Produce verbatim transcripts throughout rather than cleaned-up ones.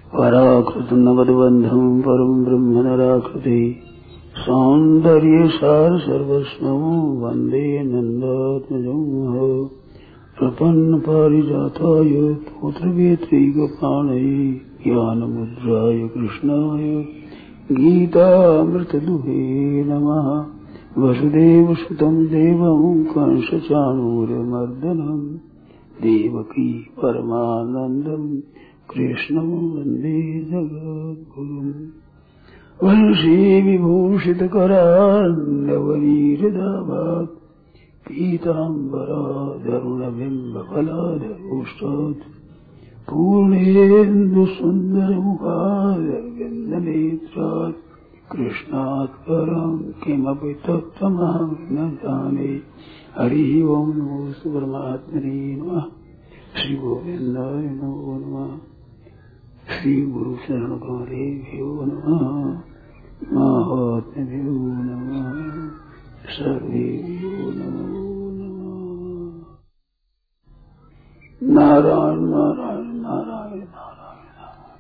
पराकृत नवद्बंधम परम ब्रह्म नराकृति सौंदर्य सार सर्वस्व वंदे नंदात्मजं प्रपन्न पारिजाताय पुत्रवेत्रैकपाणये ज्ञानमुद्राय कृष्णाय गीतामृतदुहे नमः। वसुदेवसुतं देवं कंसचाणूरमर्दनं देवकी परमानन्दं कृष्णं वन्दे जगद्गुरुम्। वंशी विभूषितकरान्नवनीहृदाभात् पीताम्बराधरुणबिम्बफलाधरोष्टात् पूर्णेन्दुसुन्दरमुखारविन्दनेत्रात् कृष्णात् परं किमपि तत्त्वमहं न जाने। हरिः ओं नमो परमात्मने नमः। श्री गोविन्दाय नमो नमः। श्री गुरु शरण कमलेभ्यो नमः। महात्म्यो नमः। सर्वेभ्यो नमो नमः। नारायण नारायण नारायण नारायण।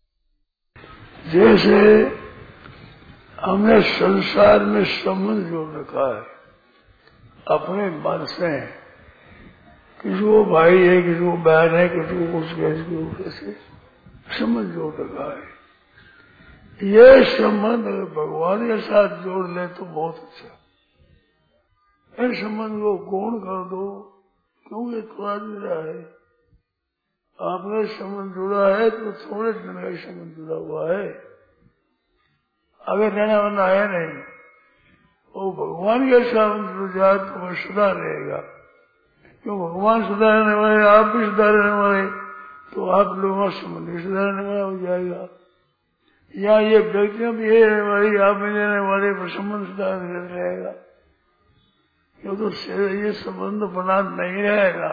जैसे हमने संसार में संबंध जोड़ रखा है अपने मन से, किसी को भाई है, किसी को बहन है, किसी को कुछ कैसे किसी को कैसे संबंध जोड़ रखा है। ये संबंध अगर भगवान के साथ जोड़ ले तो बहुत अच्छा। इस संबंध को गौण कर दो, क्योंकि थोड़ा जुड़ा है। आपने संबंध जुड़ा है तो थोड़े दिन का संबंध जुड़ा हुआ है, अगर रहना वरना है नहीं। वो भगवान के साथ जुड़ जाए तो वह सदा रहेगा, क्यों भगवान सदा रहने वाले, आप भी सदा रहने वाले, तो आप लोगों का संबंध भी सदा रहने वाला हो जाएगा। या ये व्यक्तियां भी है रहने वाली, आप भी रहने वाले, पर संबंध सदा रहेगा। क्यों तो ये संबंध बना नहीं रहेगा,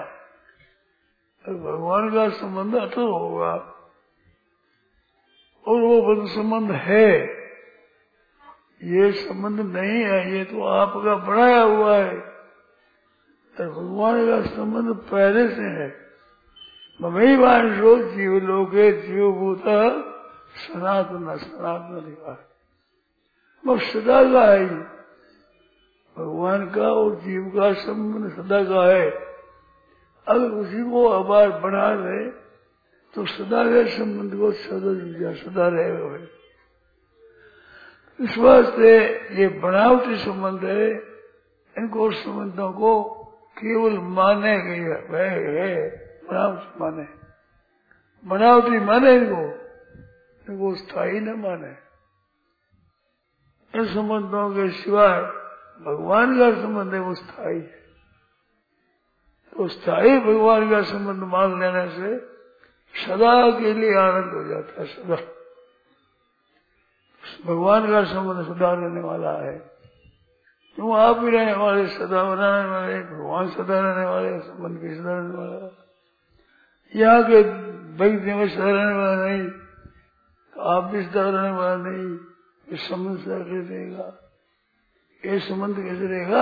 भगवान का संबंध अटल होगा। और वो संबंध है, ये संबंध नहीं है, ये तो आपका बनाया हुआ है। भगवान का संबंध पहले से है। ममई वांशो जीवलोके जीवभूत सनातन सनातन निवास, वो सदा का है। भगवान का और जीव का संबंध सदा का है। अगर उसी को आबाद बना ले तो सदा के संबंध को सदा सदा रहेगा भाई। इस वास्ते ये बनावटी संबंध है, इनको संबंधों को केवल माने गई है, बनावटी माने, बनावटी माने इनको, इनको स्थायी न माने। इन संबंधों के सिवाय भगवान का संबंध है वो स्थायी है। तो स्थायी भगवान का संबंध मान लेने से सदा के लिए आनंद हो जाता है। सदा भगवान का संबंध सदा रहने वाला है। क्यों आप भी रहने वाले, सदा रहने वाले, भगवान सदा रहने वाले, संबंध भी सदा रहने वाला। यहाँ के व्यक्ति में सदा रहने वाला नहीं, तो आप भी सदा रहने वाला नहीं। इस संबंध सदा कैसे रहेगा? ये संबंध कैसे रहेगा?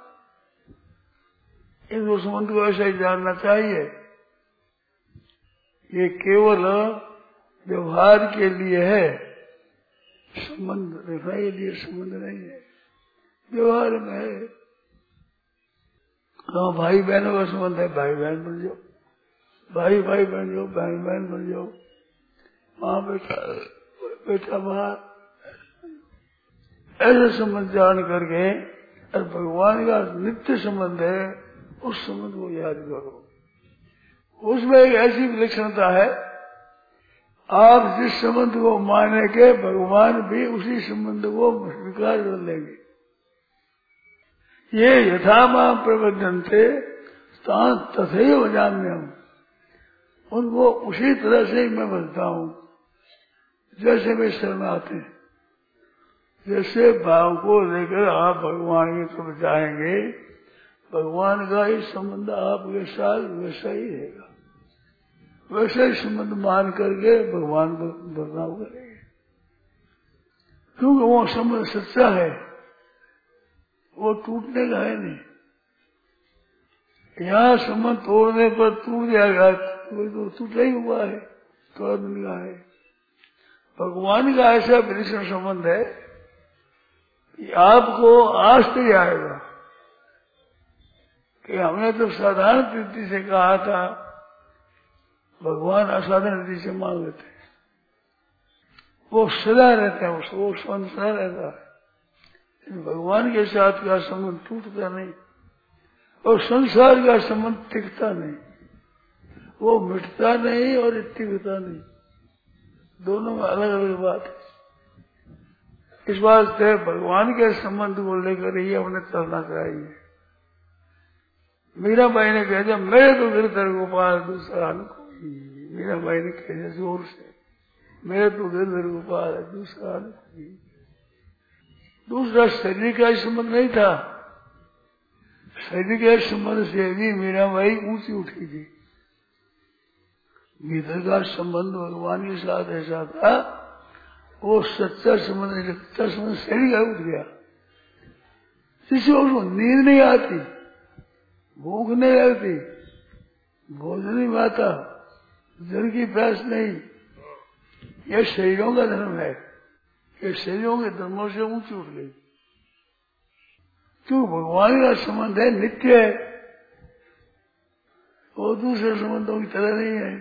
इन दो संबंध को ऐसा ही जानना चाहिए। ये केवल व्यवहार के लिए है, संबंध रखने के लिए संबंध नहीं है, व्यवहार में है। तो भाई बहनों का संबंध है, भाई बहन बन जाओ, भाई भाई बन जाओ, बहन बहन बन जाओ, माँ बेटा बेटा बाहर, ऐसे संबंध जान करके। और भगवान का नित्य संबंध है, उस संबंध को याद करो। उसमें एक ऐसी विलक्षणता है, आप जिस संबंध को मानेंगे भगवान भी उसी संबंध को स्वीकार कर लेंगे। ये यथा मां प्रबद्धन्ते तथैव जाम्यहम्, उनको उसी तरह से ही मैं बनता हूँ जैसे वे शरण आते हैं। जैसे भाव को लेकर आप भगवान की तरफ जाएंगे, भगवान का ही संबंध आपके साथ वैसा ही रहेगा। वैसे ही संबंध मान करके भगवान को बदलाव करेंगे, क्योंकि वो संबंध सच्चा है, वो टूटने का है नहीं। यहाँ संबंध तोड़ने पर टूट जाएगा, तो टूटा ही हुआ है, थोड़ा दिन का है। भगवान का ऐसा विलक्षण संबंध है कि आपको आश्चर्य आएगा कि हमने तो साधारण रीति से कहा था, भगवान असाधारण रीति से मान लेते हैं। वो सदा रहता है, उसको संबंध सदा रहता है। भगवान के साथ का संबंध टूटता नहीं और संसार का संबंध टिकता नहीं, वो मिटता नहीं और टिकता नहीं, दोनों में अलग अलग बात है। इस बात से भगवान के संबंध को लेकर ही हमने चलना चाहिए। मीरा भाई ने कह दिया मेरे तो गिरधर गोपाल दूसरा कोई। मीरा भाई ने कह दिया जोर से, मेरे तो गिरधर गोपाल है दूसरा कोई। दूसरा शरीर का संबंध नहीं था, शरीर के संबंध से भी मीरा भाई ऊंची उठी थी। गिरधर का संबंध भगवान के साथ ऐसा था, वो सच्चा संबंध नहीं, सच्चा संबंध शरीर का उठ गया, जिससे उसको नींद नहीं आती, भूख नहीं लगती, भोजन नहीं पाता, जल की प्यास नहीं। यह शरीरों का धर्म है, ये शरीरों के धर्मों से ऊंची उठ गई। क्यों? भगवान का संबंध है, नित्य है, वो दूसरे संबंधों की तरह नहीं है।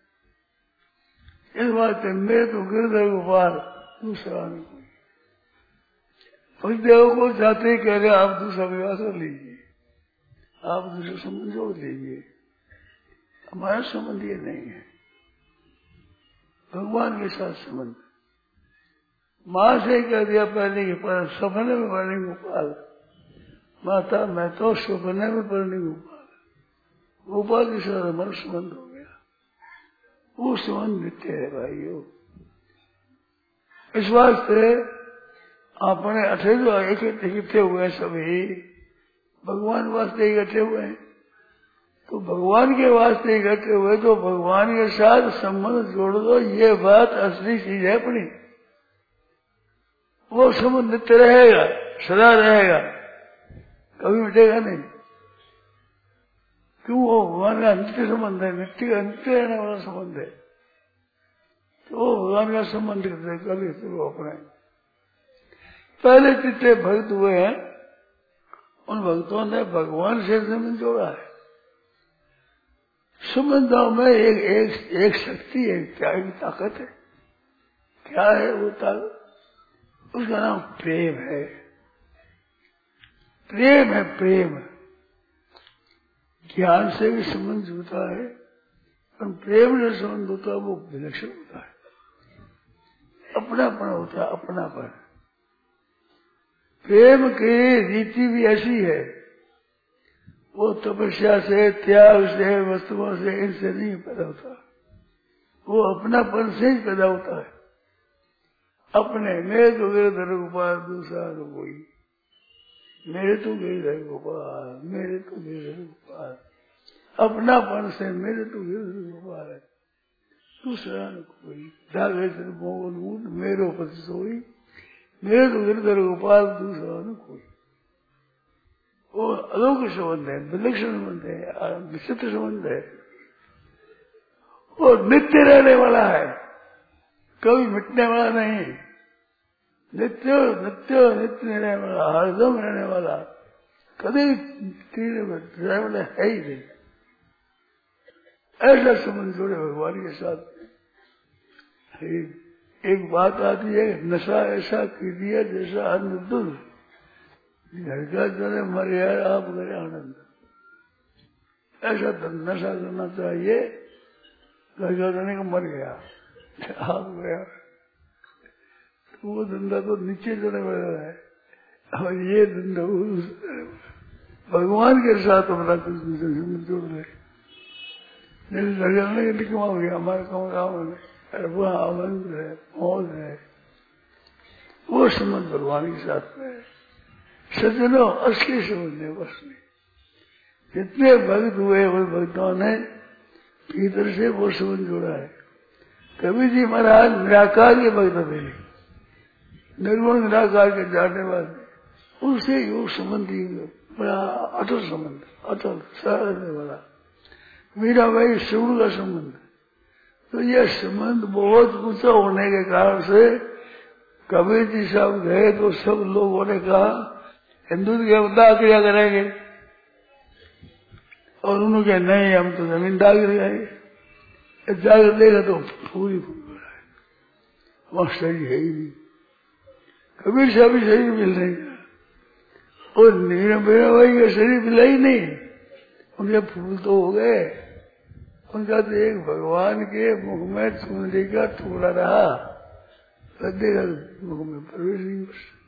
इस बात है मैं तो गिरधर गोपाल दूसरा नहीं कोई। भक्तदेव को जाते ही कह रहे आप दूसरा विवाह कर लीजिए, आप दूसरा संबंध जोड़ लीजिए, हमारा संबंध ये नहीं है। भगवान के साथ संबंध। माँ से कह दिया पहले के पर सपने में पढ़ने गोपाल, माता मैं तो सपने में पढ़ने गोपाल, गोपाल के साथ हमारा संबंध हो गया, वो संबंध नित्य है भाइयों। इस वास्ते आपने अठेरह इकट्ठे हुए सभी भगवान वास्ते इकट्ठे हुए हैं, तो भगवान के वास्ते इकट्ठे हुए तो भगवान के साथ संबंध जोड़ दो, ये बात असली चीज है अपनी। वो संबंध नित्य रहेगा, सदा रहेगा, कभी मिटेगा नहीं। क्यों? वो भगवान का नित्य संबंध है, नित्य का नित्य रहने वाला संबंध है, तो वो भगवान का संबंध कभी तो अपने पहले जितने भक्त हुए हैं उन भक्तों ने भगवान से संबंध जोड़ा है। संबंधों में एक एक एक शक्ति है, क्या एक ताकत है। क्या है वो ताकत? उसका नाम प्रेम है। प्रेम है, प्रेम। ज्ञान से भी संबंध होता है, पर प्रेम से संबंध होता है वो विलक्षण होता है, अपनापन होता है, अपनापन। प्रेम की रीति भी ऐसी है, वो तपस्या से, त्याग से, वस्तुओं से, इनसे नहीं पैदा होता, वो अपनापन से ही पैदा होता है। अपने मेरे तो गिरधर गोपाल दूसरा तो कोई, मेरे तो गिरधर गोपाल, मेरे तो गिरधर गोपाल, अपनापन से मेरे तो गिरधर गोपाल है, दूसरा न कोई। जागे मोहन मूड मेरो पति सोई, मेरे तो गिरधर गोपाल दूसरा न कोई। वो अलौकिक संबंध है, विलक्षण संबंध है, विचित्र संबंध है, वो नित्य रहने वाला है, कभी मिटने वाला नहीं। नित्य नित्य नित्य रहने वाला, हरदम रहने वाला, कभी रहने वाला है ही नहीं। ऐसा संबंध जोड़े भगवान के साथ। एक बात आती है, नशा ऐसा की दिया जैसा अन्न दूध, घर का चले मर यार आप करे आनंद। ऐसा नशा करना चाहिए, घर का जाने का मर गया आप गया, तो वो धंधा तो नीचे चले वाला है, और ये धंधा भगवान के साथ हमारा कुछ जोड़ रहे। जैसे घर जाने के निकमा हो गया, हमारे काम काम है, वो आनंद है, मौज है, वो संबंध भगवान के साथ में है। सज्जनों असली संबंध है बस में। जितने भक्त हुए उन भक्तों ने भीतर से वो संबंध जोड़ा है। कबीर जी महाराज निराकार के भक्त थे, निर्गुण निराकार के जानने वाले, उनसे योग संबंधी बड़ा अटल संबंध, अटल सहने वाला। मीरा भाई शिवण का संबंध, तो ये संबंध बहुत ऊंचा होने के कारण से कबीर जी साहब गए तो सब लोगों ने कहा हिंदू के दाग क्या करेंगे, और उन्होंने कहा नहीं हम तो जमीन दाग लगाएंगे। जाकर देखा तो पूरी फूल है, वहां शरीर है ही नहीं, कबीर साहब भी शरीर मिल नहीं गया, और नीरा मेरा भाई का शरीर मिला ही नहीं। उनके फूल तो हो गए, उनका तो एक भगवान के मुख में चुनरी का टुकड़ा रहा, देखा मुख में प्रवेश नहीं।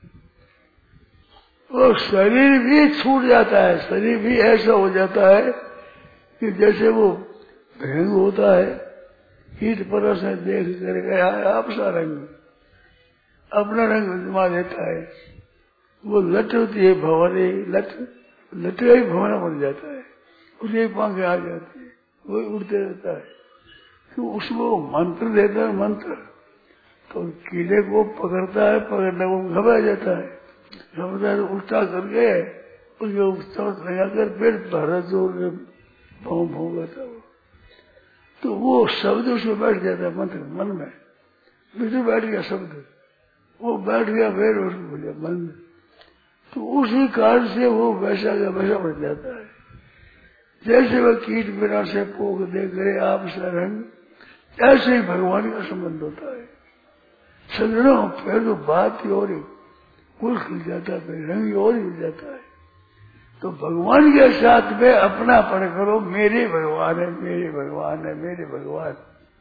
वो शरीर भी छूट जाता है, शरीर भी ऐसा हो जाता है कि जैसे वो भयंग होता है, कीट परस है देख कर गया आपसा रंग अपना रंग जमा देता है। वो लट होती है भंवरे, लट लटे ही भंवरा बन जाता है, उसकी पांखें आ जाती है, वो उड़ते रहता है। तो उसको मंत्र देता है, मंत्र तो कीड़े को पकड़ता है, पकड़ने को घबरा जाता है, घबरा है तो उल्टा करके उसके चौथ लगाकर पेट भरा जोर के भाव भाव करता है। तो वो शब्द उसमें बैठ जाता है, मंत्र मन में बिल्कुल बैठ गया शब्द, वो बैठ गया फिर उसको बोलिया मन, तो उसी कारण से वो वैसा का वैसा बन जाता है। जैसे वह कीट बिना से पोक दे करे आप रंग, ऐसे ही भगवान का संबंध होता है। सजनों फिर तो बात ही और कुल खिल जाता है, फिर रंग ही और ही जाता है। तो भगवान के साथ में अपना पढ़ करो, मेरे भगवान है, मेरे भगवान है, मेरे भगवान।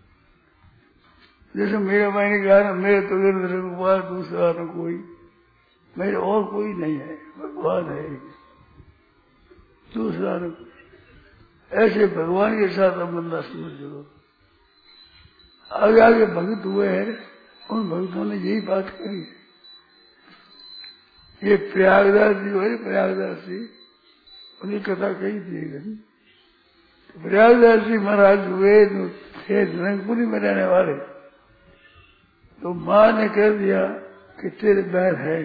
जैसे मेरे भाई ने कहा ना, मेरे तो भगवान दूसरा न कोई, मेरे और कोई नहीं है, भगवान है दूसरा न कोई। ऐसे भगवान के साथ हम बंदा समझ लो। आगे आगे भक्त हुए हैं, उन भक्तों ने यही बात करी। ये प्रयागदास जी हुए, प्रयागदास जी उन्हें कथा कही थी। प्रयागदास जी महाराज हुए तो थे रंगपुरी में रहने वाले, तो माँ ने कह दिया कि तेरे बहन है,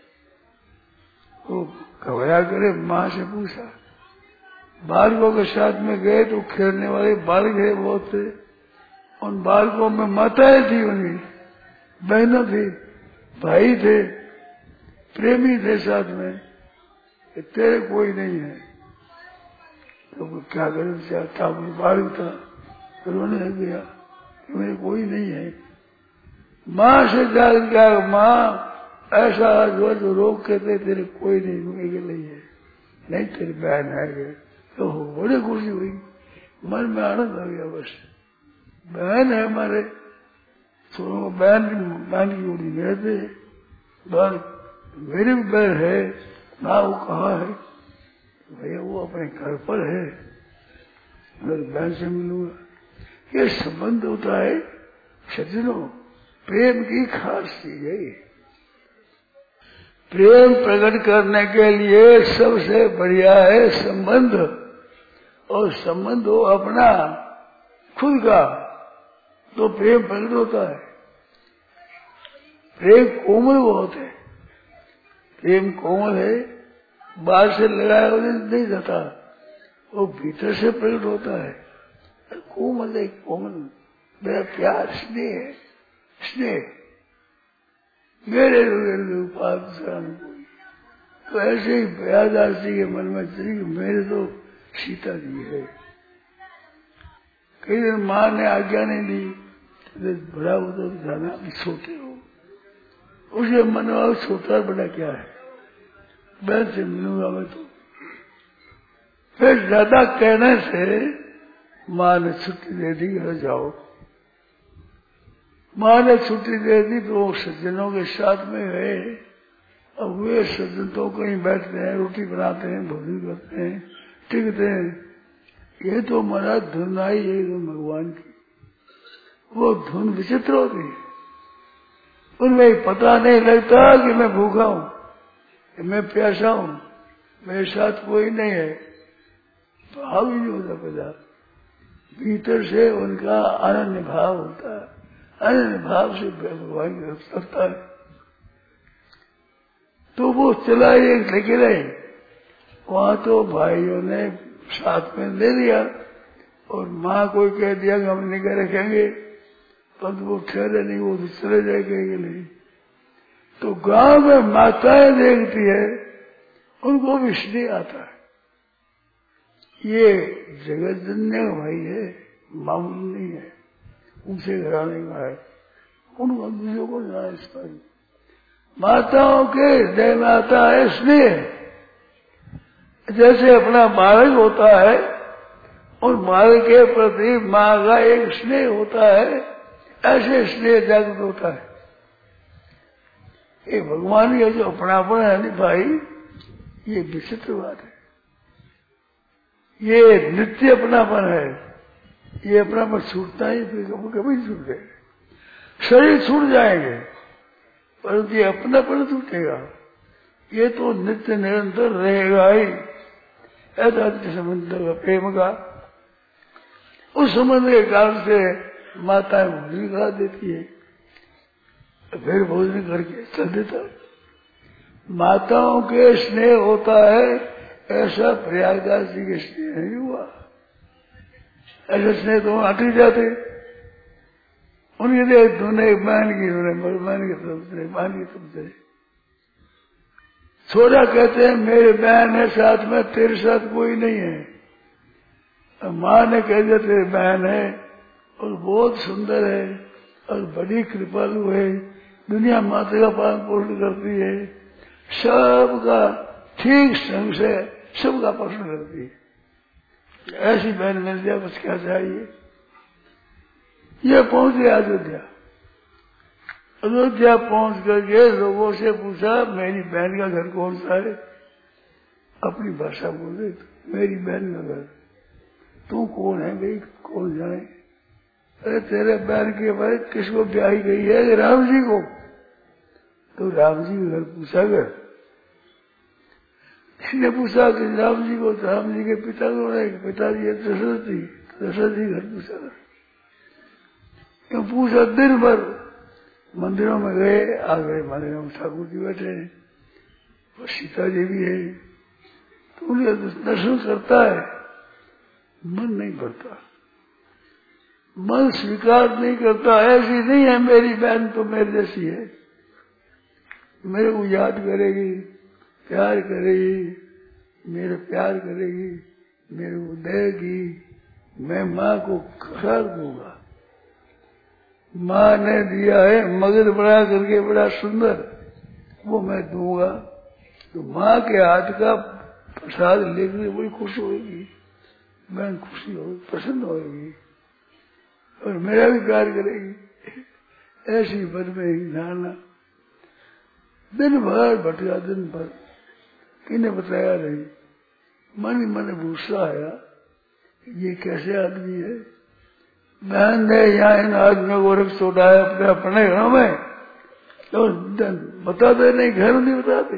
वो घबरा करे माँ से पूछा। बालकों के साथ में गए तो खेलने वाले बालक है बहुत थे, उन बालकों में माताएं थी, उनकी बहनों थी, भाई थे, प्रेमी थे साथ में, तेरे कोई नहीं है। तो क्या करें, चाहता बालक था, रोने लग गया कि मेरे कोई नहीं है। माँ से जाकर क्या, माँ ऐसा जो जो रोक के थे, तेरे कोई नहीं, मेरे नहीं है, नहीं तेरी बहन है। तो बड़ी खुशी हुई, मन में आनंद आ गया, बस बहन है हमारे, तो बहन बहन की उड़ी मेरे थे, बहन मेरी भी बहन है ना, वो कहाँ है भैया, वो अपने घर पर है, मेरी बहन से मिलूंगा। ये संबंध होता है सज्जनों, प्रेम की खास चीज है। प्रेम प्रकट करने के लिए सबसे बढ़िया है संबंध, और संबंध हो अपना खुद का, तो प्रेम प्रकट होता है। प्रेम कोमल बहुत है, प्रेम कोमल है, बाहर से लगाया हुआ नहीं जाता, वो भीतर से प्रकट होता है। कोमल है, कोमल, मेरा प्यार स्नेह, स्नेह मेरे उपाय तो ऐसे ही प्रयागदास जी के मन में चली, मेरे तो सीता जी है। कई दिन माँ ने आज्ञा नहीं दी, बड़ा हो तो जाना, छोटे हो, उसके मन में छोटा बड़ा क्या है, बहन से मिलूंगा मैं तो। फिर ज्यादा कहने से माँ ने छुट्टी दे दी, घर जाओ। माँ ने छुट्टी दे दी तो वो सज्जनों के साथ में गए। अब वे सज्जन तो कहीं बैठते हैं, रोटी बनाते हैं, भोजन करते हैं, टिकते हैं। ये तो हमारा धुन आई है तो भगवान की, वो धुन विचित्र होती है, उनमें पता नहीं लगता कि मैं भूखा हूँ, कि मैं प्यासा हूँ, मेरे साथ कोई नहीं है, भाव ही नहीं होता पैदा। भीतर से उनका अनन्य भाव होता है, अनन्य भाव से भगवान की रक्षा करता है। तो वो चला एक लेके रहे, वहां तो भाइयों ने साथ में ले लिया, और माँ को कह दिया कि हम निगाह रखेंगे, पर वो ठहरे नहीं, वो तो चले जाएगा कि नहीं। तो गांव में माताएं देखती है, उनको भी स्नेह आता है। ये जगत जनने का भाई है, मामूली नहीं है, ऊंचे घराने का है, उनको दूसरों को जाना इस पर। माताओं के हृदय में आता है स्नेह। जैसे अपना बालक होता है और बालक के प्रति माँ का एक स्नेह होता है, ऐसे स्नेह जागृत होता है। ये भगवान का जो अपनापन है नहीं भाई, ये विचित्र बात है। ये नित्य अपनापन है। ये अपनापन छूटता ही फिर कभी नहीं छूटेगा। शरीर छूट जाएंगे परंतु ये अपनापन छूटेगा। ये तो नित्य निरंतर रहेगा ही। ऐसा संबंध का प्रेम का, उस संबंध के कारण से माताएं भोजन खा देती है, फिर भोजन करके चल देता। माताओं के स्नेह होता है, ऐसा प्रयागराज जी के स्नेह नहीं हुआ। ऐसा स्नेह तो हट ही जाते। उनके देख तूने बहन की, तूने बहन की तरफ से, बहन की तरफ से छोड़ा। कहते हैं मेरे बहन है साथ में, तेरे साथ कोई नहीं है। माँ ने कह दिया तेरी बहन है और बहुत सुंदर है और बड़ी कृपालु है, दुनिया माता का पालन पोषण करती है, सबका ठीक संग से सबका पोषण करती है। ऐसी बहन मिल जाए बस क्या चाहिए। ये पहुंच गया अयोध्या। अयोध्या पहुंच करके लोगों से पूछा मेरी बहन का घर कौन सा है। अपनी भाषा बोले, मेरी बहन का घर। तू कौन है भाई, कौन जाने। अरे तेरे बहन के भाई किसको ब्याही गई है, राम जी को। तो राम जी का घर पूछा गया। इसने पूछा कि राम जी को, तो राम जी के पिता को है, पिताजी दशरथ जी, दशरथ जी घर पूछा गया। क्यों पूछा, दिन भर मंदिरों में गए, आ गए मंदिरों में ठाकुर जी बैठे हैं और सीता जी भी है। तो उन्हें दर्शन करता है, मन नहीं भरता, मन स्वीकार नहीं करता। ऐसी नहीं है मेरी बहन तो मेरे जैसी है, मेरे को याद करेगी, प्यार करेगी, मेरे प्यार करेगी, मेरे को देगी, मैं माँ को खा दूंगा। माँ ने दिया है मगध बना करके बड़ा सुंदर, वो मैं दूंगा। तो माँ के हाथ का प्रसाद लेकर बड़ी खुश होगी, बहन खुशी होगी, प्रसन्न होगी और मेरा भी प्यार करेगी। ऐसी मन में ही धारणा। दिन भर भटका, दिन भर किन्हें बताया नहीं, मन ही मन गुस्सा आया, ये कैसे आदमी है। बहन ने यहाँ इन आदमियों को रख छोड़ा है अपने अपने घरों में, तो बताते नहीं, घर नहीं बताते।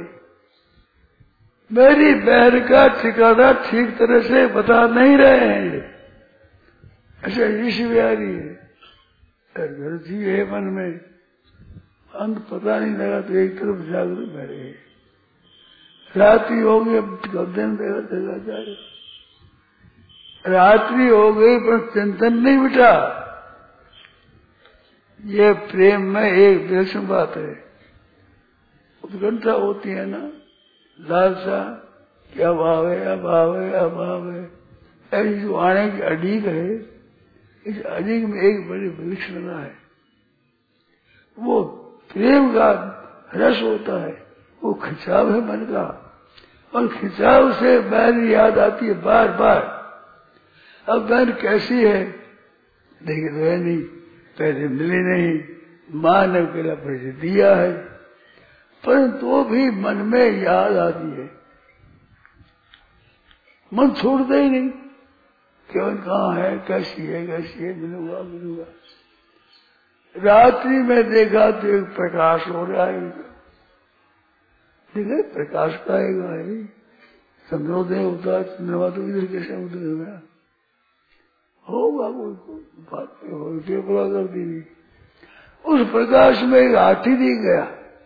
मेरी बहन का ठिकाना ठीक तरह से बता नहीं रहे हैं। ऐसा ऋषि बिहारी है, घर जी है मन में, अंत पता नहीं लगा तो एक तरफ जागरूक बैठे। रात्रि हो गई, अब दिन देखा जाए, रात्रि हो गई पर चिंतन नहीं मिटा। ये प्रेम में एक विलक्षण बात है, उत्कंठा होती है ना, लालसा, क्या भाव है, अभाव है, अभाव है। ऐसी जो आने की अड़ीक है, इस अड़ीक में एक बड़ी विलक्षणता है। वो प्रेम का रस होता है, वो खिंचाव है मन का, और खिंचाव से बहन याद आती है बार बार। अब बहन कैसी है देखे तो है नहीं, पहले मिली नहीं, माँ ने अकेला परिचय दिया है, परंतु तो भी मन में याद आती है। मन छोड़ता ही नहीं, क्यों कहाँ है, कैसी है, कैसी है, मिलूंगा मिलूंगा। रात्रि में देखा तो एक प्रकाश हो रहा है, देखा प्रकाश पाएगा है, चंद्रोदय होता, चंद्रमा तो इधर कैसे उदय हो गया होगा, वो बात पेपरा कर दी। उस प्रकाश में एक हाथी दिख गया।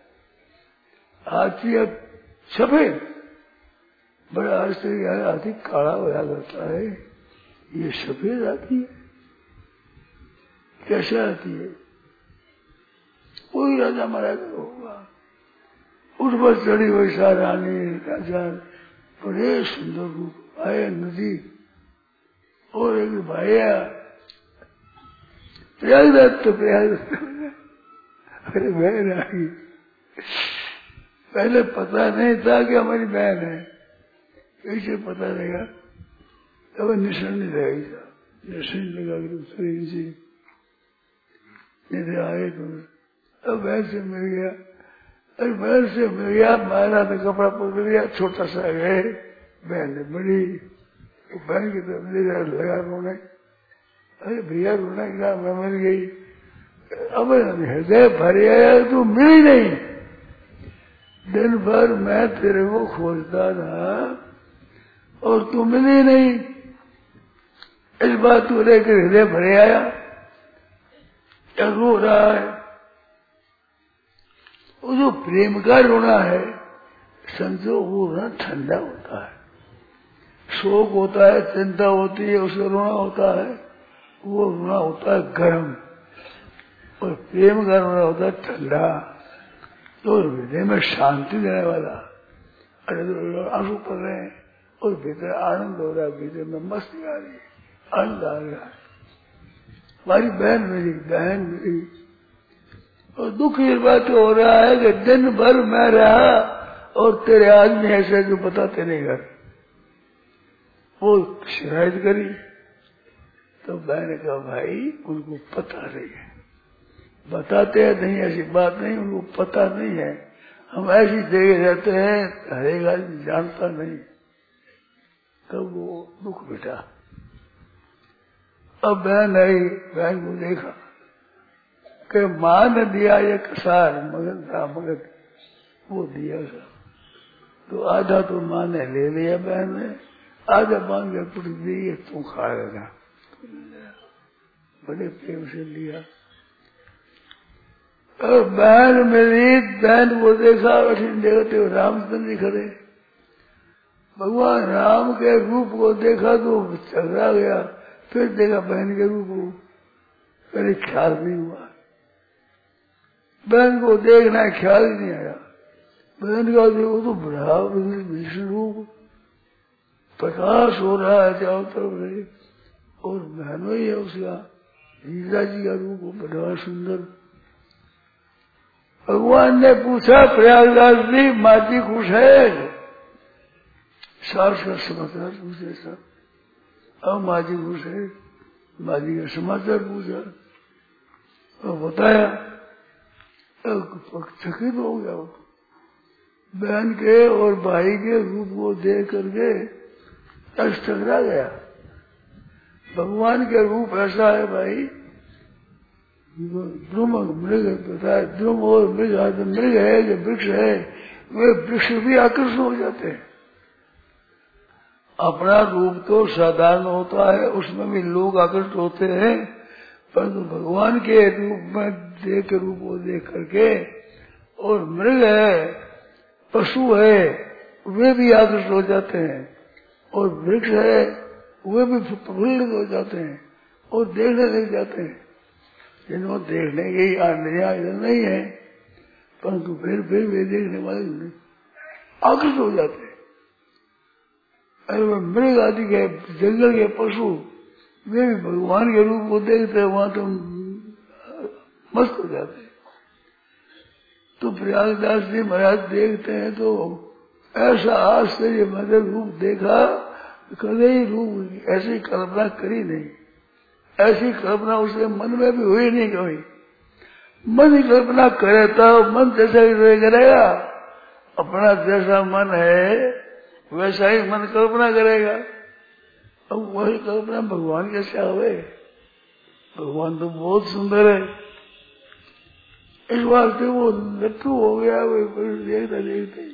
हाथी अब सफेद, बड़ा आश्चर्य है, हाथी काला होया करता है, ये सफेद हाथी है, कैसे हाथी है। कोई राजा महाराजा होगा। उठ पर चढ़ी वैसा रानी राजा बड़े सुंदर रूप आए नदी और एक भाइया प्रयागराज तो प्रयागराज अरे बहन आई। पहले पता नहीं था कि हमारी बहन है, कैसे पता लगा? अब निशान नहीं रहेगा, निशान लगा शरीर से मेरे आए तो अब बहन से मिल गया। अरे बहन से मिल गया, मारा तो कपड़ा पकड़ लिया, छोटा सा गए, बहन ने बड़ी तो बहन की तरफ तो लगा रोने। अरे भैया रोना क्या, मैं मिल गई। अब हृदय भर आया, तू मिली नहीं। दिन भर मैं तेरे को खोजता था और तू मिली नहीं। इस बात तू लेकर हृदय भरे आया, क्या रो रहा है? वो जो प्रेम का रोना है समझो, वो रोना ठंडा होता है। शोक होता है, चिंता होती है, उसका रोना होता है, वो रोना होता है गर्म। और प्रेम का रोना होता है ठंडा, तो हृदय में शांति देने वाला। अरे तो आंसू पड़ रहे हैं और भीतर आनंद हो रहा है, भीतर में मस्ती आ रही है, आनंद आ रहा है। हमारी बहन मेरी बहन मेरी। और दुख ये बात हो रहा है कि दिन भर मैं रहा और तेरे आदमी ऐसे जो बताते नहीं घर, वो शिकायत करी। तो मैंने कहा भाई उनको पता नहीं है, बताते हैं नहीं, ऐसी बात नहीं, उनको पता नहीं है। हम ऐसी जगह रहते हैं, हरेक आदमी जानता नहीं। तब वो दुख मिटा। अब बहन आई, बहन को देखा कि माँ ने दिया ये कसार मगन था, मगन वो दिया था। तो आधा तो माँ ने ले लिया बहन ने, आधा मांग के कुछ दी, तू खा लेना। बड़े प्रेम से लिया। और बहन मेरी बहन को देखा, देखते हो रामचंद्र जी खड़े, भगवान राम के रूप को देखा तो झगड़ा गया। फिर देखा बहन के रूप को, मेरे ख्याल नहीं हुआ, बहन को देखना ख्याल ही नहीं आया। बहन का देखो तो बड़ा विष्णु रूप, प्रकाश हो रहा है चारों तरफ से, और बहन ही है उसका जीजा जी का रूप बड़ा सुंदर। भगवान ने पूछा प्रयागराज जी माँ जी खुश है? सास का समाचार पूछे सब। अब माँ जी खुश है, माँ जी का समाचार पूछा और बताया। चकित हो गया, बहन के और भाई के रूप को देख करके टकरा गया। भगवान के रूप ऐसा है भाई, द्रुम मृग पता है, द्रुम और मृग मृग है जो वृक्ष है, वे वृक्ष भी आकर्षण हो जाते हैं। अपना रूप तो साधारण होता है, उसमें भी लोग आकर्षित होते हैं, परंतु भगवान के रूप में देख रूप को देख करके, और मृग है, पशु है, वे भी आकर्षित हो जाते हैं, और वृक्ष है वे भी प्रफुल्लित हो जाते हैं और देखने लग जाते हैं। जिनको देखने की आंधियां इधर नहीं है, परंतु फिर फिर वे देखने वाले आकर्षित हो जाते हैं। अरे मृग आदि के जंगल के पशु वे भी भगवान के रूप को देखते हैं, वहां तो मस्त हो जाते हैं। तो प्रयागदास जी महाराज देखते हैं तो ऐसा आश्चर्य मध्य रूप देखा, कभी रूप ऐसी कल्पना करी नहीं, ऐसी कल्पना उसके मन में भी हुई नहीं कभी। मन ही कल्पना करे तो मन जैसा ही करेगा, अपना जैसा मन है वैसा ही मन कल्पना करेगा। अब वही कल्पना भगवान कैसे आवे? भगवान तो बहुत सुंदर है, इस वास्ते वो लट्टू हो गया, वो देखता देखते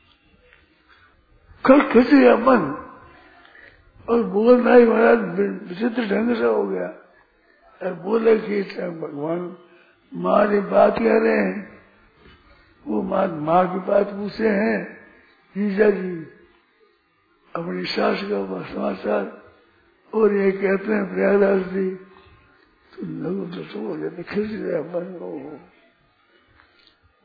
कल खिंच गया मन और बोलना ही महाराज विचित्र ढंग से हो गया। और बोले कि भगवान माँ की बात कह रहे हैं, वो माँ माँ की बात पूछे हैं जीजा जी अपनी सास का समाचार, और ये कहते हैं प्रयागराज जी, तो लोग तो हो गए, खिंच गया मन को।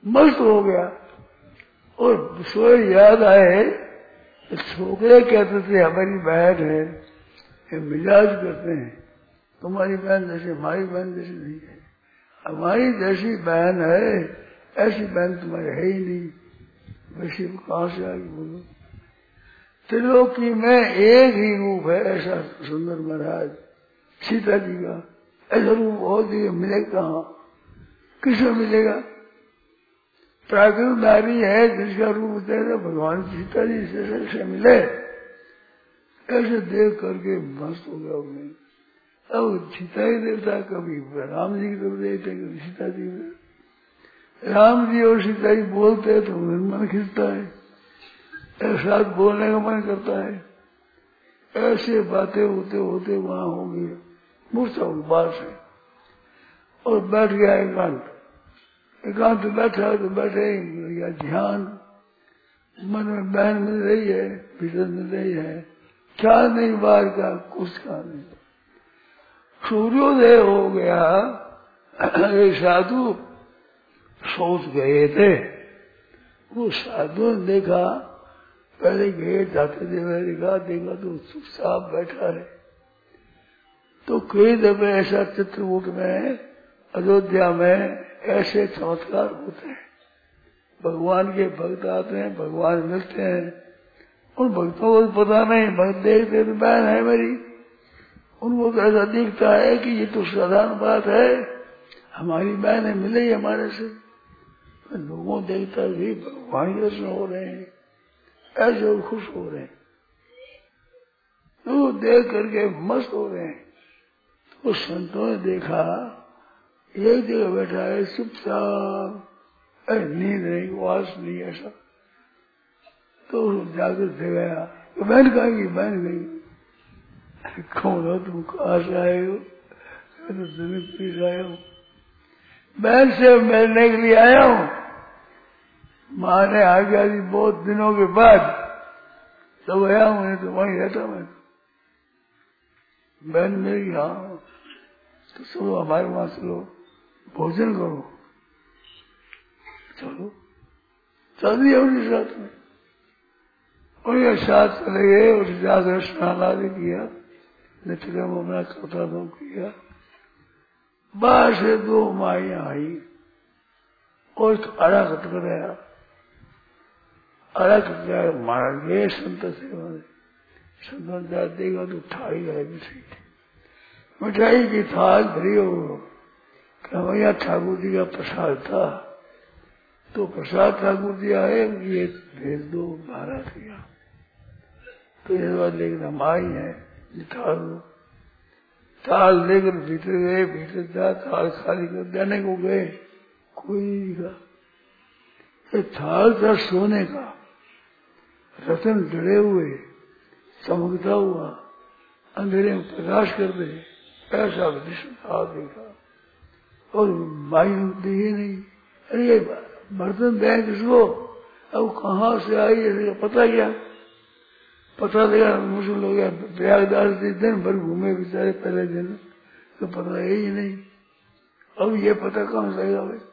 मस्त हो गया। और सोए याद आए, छोकरे कहते थे हमारी बहन है, ये मिजाज करते हैं, तुम्हारी बहन जैसे हमारी बहन जैसी नहीं है, हमारी जैसी बहन है ऐसी बहन तुम्हारी है ही नहीं, वैसे कहां से आगे बोलो। त्रिलोकी में एक ही रूप है ऐसा सुंदर महाराज सीता जी का, ऐसा रूप और जगह मिलेगा कहाँ, किसमें मिलेगा। प्राकृत नारी है जिसका रूप तेरे भगवान सीता जी से, से मिले, ऐसे देख करके मस्त हो गया उन्हें। अब सीता ही देवता कभी राम जी की तरफ देखते, कभी सीता जी में, राम जी और सीता जी बोलते हैं तो मन खिंचता है, एक साथ बोलने का मन करता है। ऐसे बातें होते होते वहां हो गई मूर्छा उबास है, और बैठ गया एकांत। एकांत बैठा तो बैठे या ध्यान, मन में बहन मिल रही है, भीतर मिल रही है, क्या नहीं बाहर का कुछ का नहीं। सूर्योदय हो गया, एक साधु सोच गए थे, वो साधु ने देखा, पहले गए जाते थे, मैंने देखा देखा तो चुपचाप बैठा है। तो कई दफे ऐसा चित्रकूट में, अयोध्या में ऐसे चमत्कार होते हैं, भगवान के भक्त आते हैं, भगवान मिलते हैं, उन भक्तों को पता नहीं, भक्त देखते तो बहन है मेरी, उनको तो ऐसा दिखता है कि ये तो साधारण बात है, हमारी बहन है, मिले हमारे से। लोगों देखता है भगवान के दर्शन हो रहे हैं, ऐसे और खुश हो रहे हैं, तो देख करके मस्त हो रहे हैं। तो संतों ने देखा एक जगह बैठा है चुपचाप, नींद नहीं, वास नहीं, ऐसा। तो जाकर दे गया, तो बहन कहा कि बहन गई। कौन हो तुम, कहाँ से आए हो? तो जनकपुर आया हूँ, बहन से मिलने के लिए आया हूँ। माँ ने आज्ञा दी बहुत दिनों के बाद, तब आया हूँ, नहीं तो वहीं रहता मैं। बहन मेरी हाँ, तो चलो हमारे वहां चलो, भोजन करो, चलो चल दिया उनके साथ में। और ये साथ चले गए, और जाकर स्नान आदि किया, नित्यक्रम अपना करता तो किया। बाहर से दो माइयां आई और अड़ा कट गया, अड़ा कट गया, मार गए संत से। संत देगा तो थाली है मिठाई, मिठाई की थाल भरी हो, कमैया ठाकुर जी का प्रसाद था, तो प्रसाद ठाकुर जी आए, ये भेज दो महाराज किया। तो ये बात लेकर हम आई है, थाल थाल लेकर भीतर गए, भीतर जा थाल खाली कर देने को गए, कोई नहीं दिखा। ये थाल था सोने का, रतन जड़े हुए, चमकता हुआ, अंधेरे में प्रकाश कर दे, ऐसा दृश्य देखा। और माई दिए नहीं, अरे ये बर्तन दें किसको, अब कहाँ से आई है पता क्या, पता लगा मुश्किल हो गया। प्रयागराज दिन भर घूमे बेचारे पहले दिन, तो पता है ही नहीं, अब ये पता कहाँ से आएगा भाई।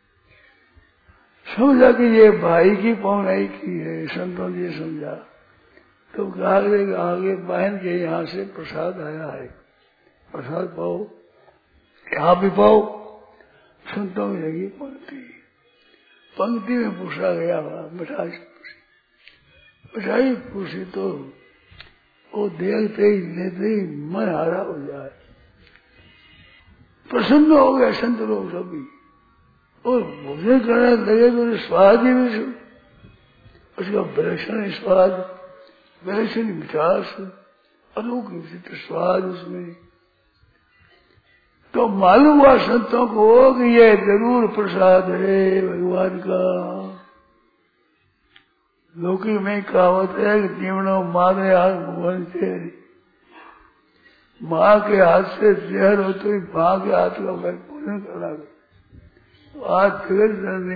समझा कि ये भाई की पौनाई की है, संतों ने समझा। तो कहा आगे बहन के यहाँ से प्रसाद आया है, प्रसाद पाओ, यहाँ भी पाओ। संतों में लगी पंक्ति, पंक्ति में पूछा गया, मिठाई पूछी, मिठाई पूछी तो वो देखते ही लेते ही मन हारा हो जाए, प्रसन्न हो गया संत लोग सभी। और भोजन करने लगे तो स्वाद ही नहीं, उसका विलक्षण स्वाद, विलक्षण मिठास, अलौकिक विचित्र स्वाद उसमें। तो मालूम हुआ संतों को कि ये जरूर प्रसाद है भगवान का। लोकी में कहावत है कि जीवनो मारे हाथ भगवान से, माँ के हाथ से जहर हो तो माँ के हाथ का भोजन करना। तो आज जगत जननी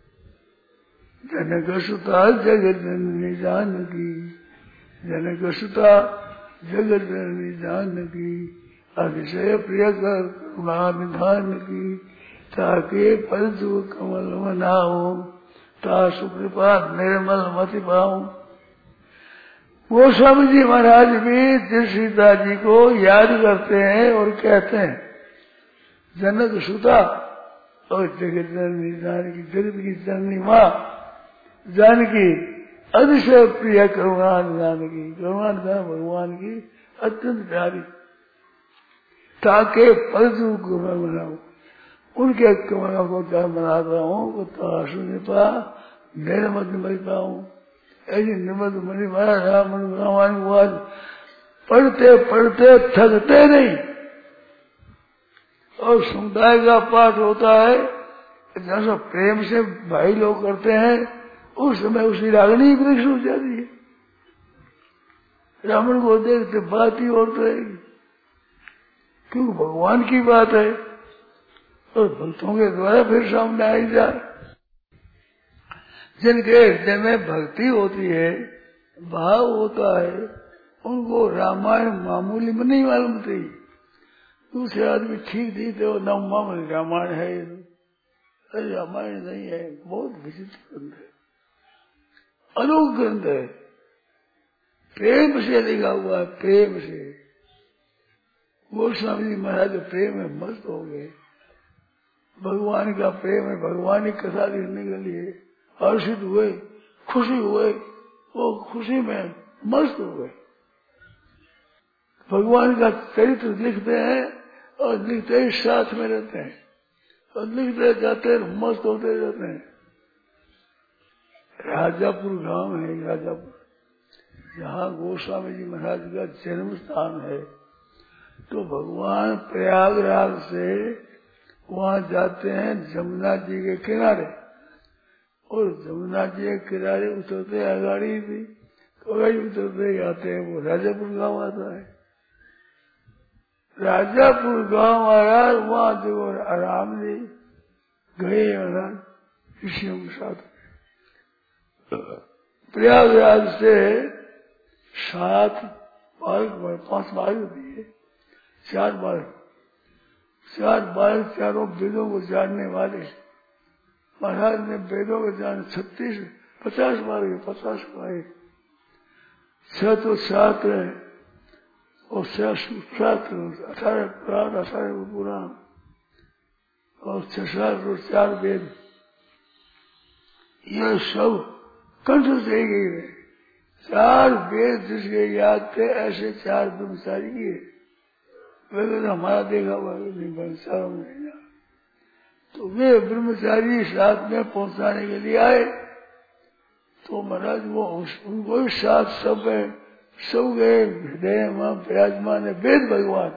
जनक सुता जगत जननी जानकी, जनक सुता जगत जननी जानकी, अतिशय प्रिय कर करुणा निधान की, ताकि परजु कमल मनाऊं, ता सुकृपा निर्मल मति पाऊं। गोस्वामी जी महाराज भी सीता जी को याद करते हैं और कहते हैं, जनक सुता और जगत जननी जानकी, जगत की जननी माँ जानकी अतिशय प्रिय करुणा जानकी, करुणा भगवान की अत्यंत प्यारी, ताकि परजु को मैं बनाऊं, उनके कमलों को क्या बनाता हूँ, तो सुनिपा मेरे मत मर पाऊं। ऐसी निर्मल मणि महाराज राम भगवान को आज पढ़ते पढ़ते थकते नहीं। और समुदाय का पाठ होता है, जैसा प्रेम से भाई लोग करते हैं, उस समय उसकी रागनी वृक्ष हो जाती है। रावण को देखते बात ही और रहेगी, क्योंकि भगवान की बात है और भक्तों के द्वारा फिर सामने आई जाए। जिनके हृदय में भक्ति होती है, भाव होता है, उनको रामायण मामूली में नहीं मालूम थी। दूसरे आदमी ठीक थी तो नवमा में रामायण है, अरे रामायण नहीं है, बहुत विचित्र ग्रंथ है, अनोख ग्रंथ है, प्रेम से लिखा हुआ है, प्रेम से। गोस्वामी जी महाराज प्रेम में मस्त हो गए, भगवान का प्रेम है, भगवान की कथा लिखने के लिए हर्षित हुए, खुशी हुए, वो खुशी में मस्त हो गए। भगवान का चरित्र लिखते हैं और लिखते ही साथ में रहते हैं और लिखते जाते हैं, मस्त होते रहते हैं। राजापुर गांव है, राजापुर, जहाँ गोस्वामी जी महाराज का जन्म स्थान है। तो भगवान प्रयागराज से वहाँ जाते हैं जमुना जी के किनारे, और जमुना जी के किनारे उतरते अगाड़ी भी, अगाड़ी उतरते आते हैं, वो राजापुर गांव आता है। राजापुर गांव आया, वहाँ जो आराम जी गए महाराज ऋषियों के साथ। प्रयागराज से सात बालक, पांच बालक दिए, चार बालक, चार बालक चारों वेदों को जानने वाले। महाराज ने वेदों को जान छत्तीस पचास बार पचास पाए, छह तो सात है और सात अठारह पुराण, अठारह पुराण और छह सात और चार वेद, ये सब कंठ से गए। चार वेद जिसके याद थे, ऐसे चार ब्रह्मचारी किए। वे हमारा देखा हुआ नहीं, ब्रह्मचारों में नहीं। तो वे ब्रह्मचारी साथ में पहुंचाने के लिए आए, तो महाराज वो उनको ही साथ सब सब गए। हृदय वहां विराजमान है वेद भगवान,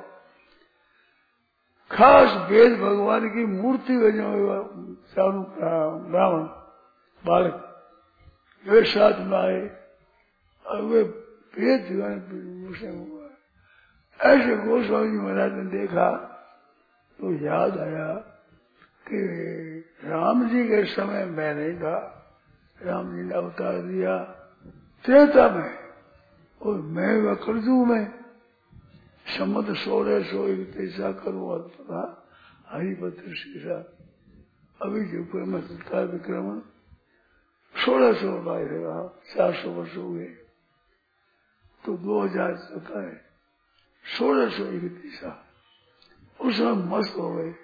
खास वेद भगवान की मूर्ति चारों ब्राह्मण बालक वे साथ में आए और वे वेद हुआ। ऐसे गोस्वामी जी महाराज ने देखा तो याद आया कि राम जी के समय मैं नहीं था, राम जी ने अवतार दिया त्रेता में, और मैं व करजू में सम्मत सोलह सौ इकतीसा करो था हरिभद्र शीरा। अभी जो में चलता है विक्रम सोलह सौ बाई रहा, चार सौ वर्ष हो गए, तो दो हजार चलता है, सोलह सौ इकतीसा। उसमें मस्त हो गए,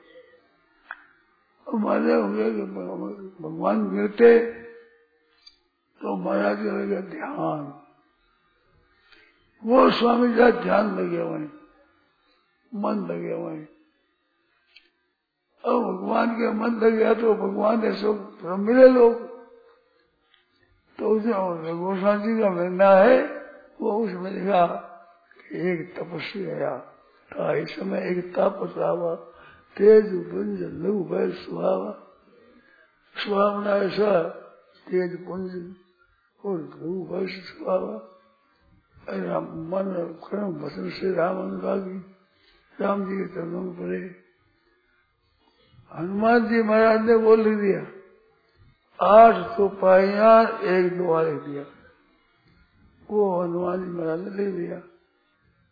माने होंगे कि भगवान मिलते तो महाराज का लगे ध्यान, वो स्वामी का ध्यान लगे वहीं, मन लगे वहीं। अब भगवान के मन लग गया तो भगवान ने सब मिले लोग, तो उसे गोस्वामी जी का मिलना है। वो उसमें लिखा कि एक तपस्वी आया था, इस समय एक तापस आवा, तेज पुंज लघु भय सुहावा, सुहावना ऐसा तेज पुंज और लघु भय सुहावा। मन कर्म वचन से राम अनुरागी, राम जी के चरणों में पड़े। हनुमान जी महाराज ने वो लिख दिया, आठ तो पाइया एक दुआ लिख दिया, वो हनुमान जी महाराज ने लिख दिया।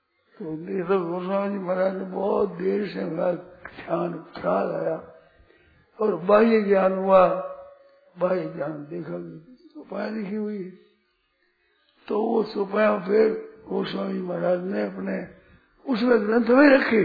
तो गोस्वामी जी महाराज ने बहुत देर से मेरा ध्यान ख्याल आया और बाह्य ज्ञान हुआ, बाह्य ज्ञान देखा चौपाया लिखी हुई है। तो वो चौपाया फिर गोस्वामी महाराज ने अपने उसमें ग्रंथ में रखी,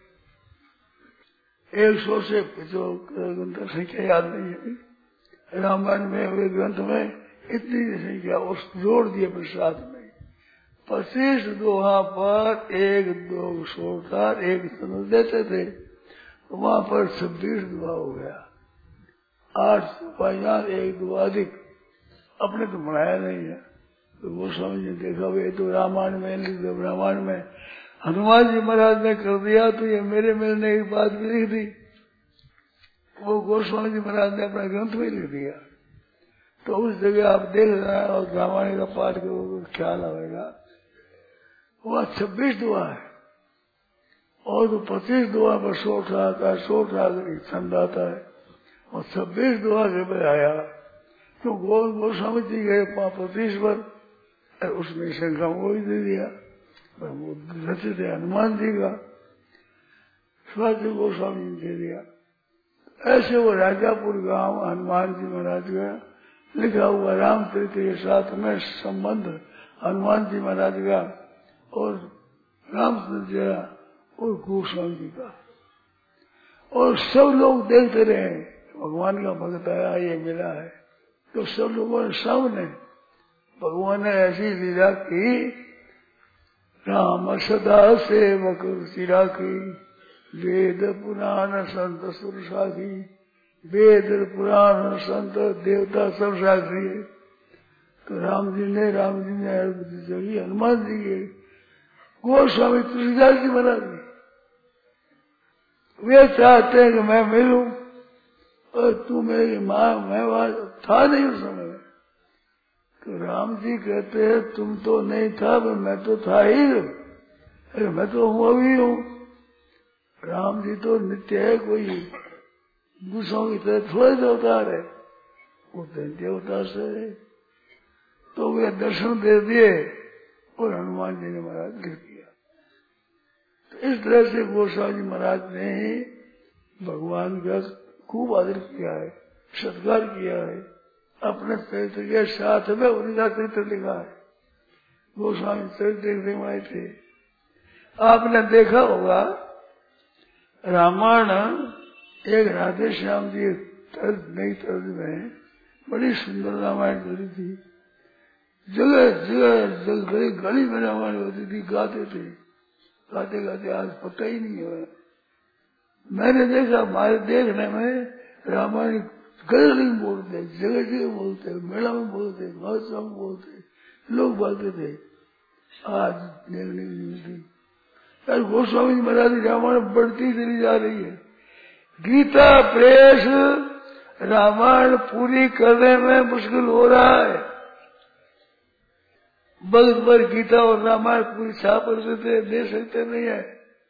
एक सौ से जो ग्रंथ संख्या याद नहीं है, रामायण में वे ग्रंथ में इतनी संख्या उस जोड़ दिए प्रसाद में। पच्चीस दोहा पर एक दो सोलह एक सनद देते थे, तो वहां पर छब्बीस दुआ हो गया, आठ चौपाइयां एक दो अधिक। अपने तो बनाया नहीं है, तो वो स्वामी जी देखा हुए तो रामायण में लिख दो, रामायण में हनुमान जी महाराज ने कर दिया, तो ये मेरे मिलने की बात भी लिख दी। वो गोस्वामी जी महाराज ने अपना ग्रंथ में लिख दिया। तो उस जगह आप देख रहे हैं और रामायण का पाठ करो ख्याल आएगा। वह छब्बीस दुआ है और तो पच्चीस दुआ पर सोठ आता है, सोठ छंद आता है, और छब्बीस दुआ जब आया तो गो गोस्वामी जी गए पच्चीस पर, उसमें संख्या वो ही दे दिया, वो रचित है हनुमान जी का, स्वाति गोस्वामी जी दे दिया। ऐसे वो राजापुर गांव हनुमान जी महाराज का लिखा हुआ रामचरित के साथ में संबंध हनुमान जी महाराज का और रामचंद्र जी और गोस्वामी जी का, और सब लोग देखते रहे भगवान का भक्त आया ये मिला है। तो सब लोगों ने सामने भगवान ने ऐसी लीला की, राम सदा सेवक चिरा की, वेद पुराण संत सुर साखी, वेद पुराण संत देवता सब साक्षी है। तो राम जी ने राम जी ने जगी हनुमान जी के, गोस्वामी तुलसीदास जी महाराज जी वे चाहते हैं कि मैं मिलूं और तू मेरी माँ, मैं वहां था नहीं उस समय में। तो राम जी कहते हैं तुम तो नहीं था, मैं तो था ही, अरे मैं तो हूँ अभी हूँ। राम जी तो नित्य है, कोई दूसरों की तरह थोड़े देवता है, वो तो देवता से है। तो वे दर्शन दे दिए और हनुमान जी ने महाराज गिर दिया। तो इस तरह से गोस्वामी जी महाराज ने ही भगवान का खूब आदर किया है, सत्कार किया है। अपने चरित्र के साथ में उनका चरित्र लिखा है, गोस्वामी चरित्र लिखवाए थे। आपने देखा होगा रामायण एक राधे श्याम जी तर्ज नई तर्ज में बड़ी सुंदर रामायण जुड़ी थी, जगह जगह जगह गली में रामायण होती थी, गाते थे, गाते गाते आज पता ही नहीं हुआ। मैंने देखा हमारे देखने में रामायण गली में बोलते, जगह जगह बोलते, मेला में बोलते, महोत्सव में बोलते, लोग बोलते थे। आज देखने की मिलती। यार गोस्वामी जी महाराज रामायण बढ़ती चली जा रही है। गीता प्रेस रामायण पूरी करने में मुश्किल हो रहा है। भक्त भर गीता और रामायण पूरी छाप सकते दे सकते नहीं है,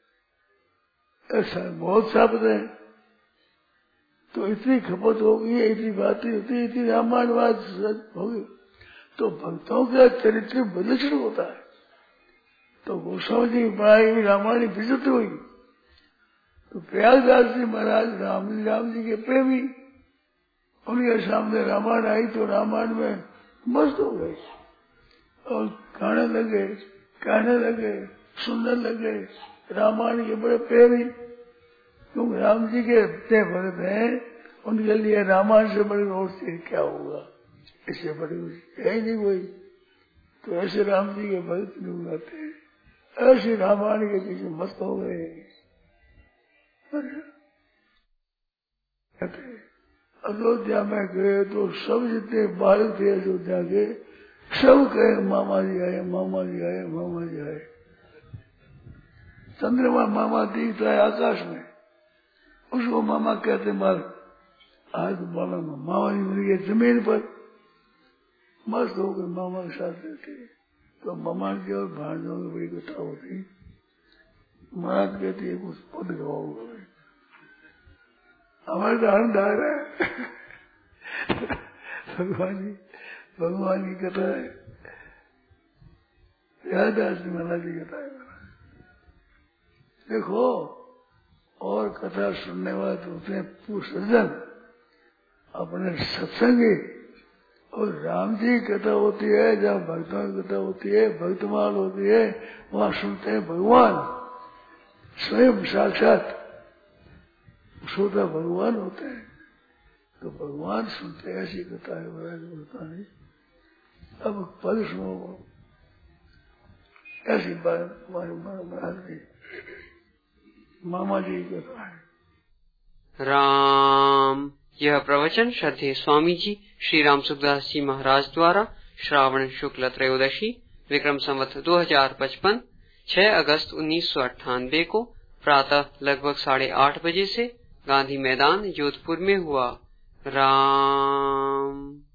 ऐसा बहुत छापते हैं। तो इतनी खपत हो गई है, इतनी बातें होती है, इतनी रामायण बात होगी। तो भक्तों का चरित्र विलक्षण होता है। तो गोस्वामी जी की पढ़ाई हुई रामायण विचित हुई। तो प्रयागराज जी महाराज राम जी राम जी के प्रेमी, उनके सामने रामायण आई तो रामायण में मस्त हो गए और गाने लगे, कहने लगे, सुनने लगे। रामायण के बड़े प्रेमी, क्योंकि राम जी के इतने भक्त हैं, उनके लिए रामायण से बड़ी और चीज क्या होगा, इससे बड़ी है ही नहीं कोई। तो ऐसे राम जी के भक्त लोग आते हैं, ऐसे रामायण के पीछे मस्त हो गए। अयोध्या में गए तो सब जितने बालक थे अयोध्या के, सब कहे मामा जी आए, मामा जी आए, मामा जी आए। चंद्रमा मामा दिखता है आकाश में, उसको मामा कहते मार। आज मामा मामा जी मिल गए जमीन पर, मस्त हो गए, मामा के साथ रहते। तो मामा की और भांजों की बड़ी कथा होती। महाराज कहती है कुछ पद गवाओ, हमारे तो अहंकार है। भगवान जी भगवान की कथा है, यादाश महाराज की कथा है। देखो और कथा सुनने वाले तो होते हैं सज्जन, अपने सत्संगी और राम जी की कथा होती है, जहाँ भक्तों की कथा होती है, भक्तमाल होती है, वहाँ सुनते हैं भगवान स्वयं साक्षात श्रोता भगवान होते हैं। तो भगवान सुनते ऐसी कथा है, महाराज बोलता नहीं। अब पद सुनो, ऐसी बात हमारे महाराज की मामा जी की कथा है। राम। यह प्रवचन श्रद्धेय स्वामी जी श्री राम सुखदास जी महाराज द्वारा श्रावण शुक्ल त्रयोदशी विक्रम संवत दो हजार पचपन छह अगस्त उन्नीस सौ अट्ठानबे को प्रातः लगभग साढ़े आठ बजे से गांधी मैदान जोधपुर में हुआ। राम।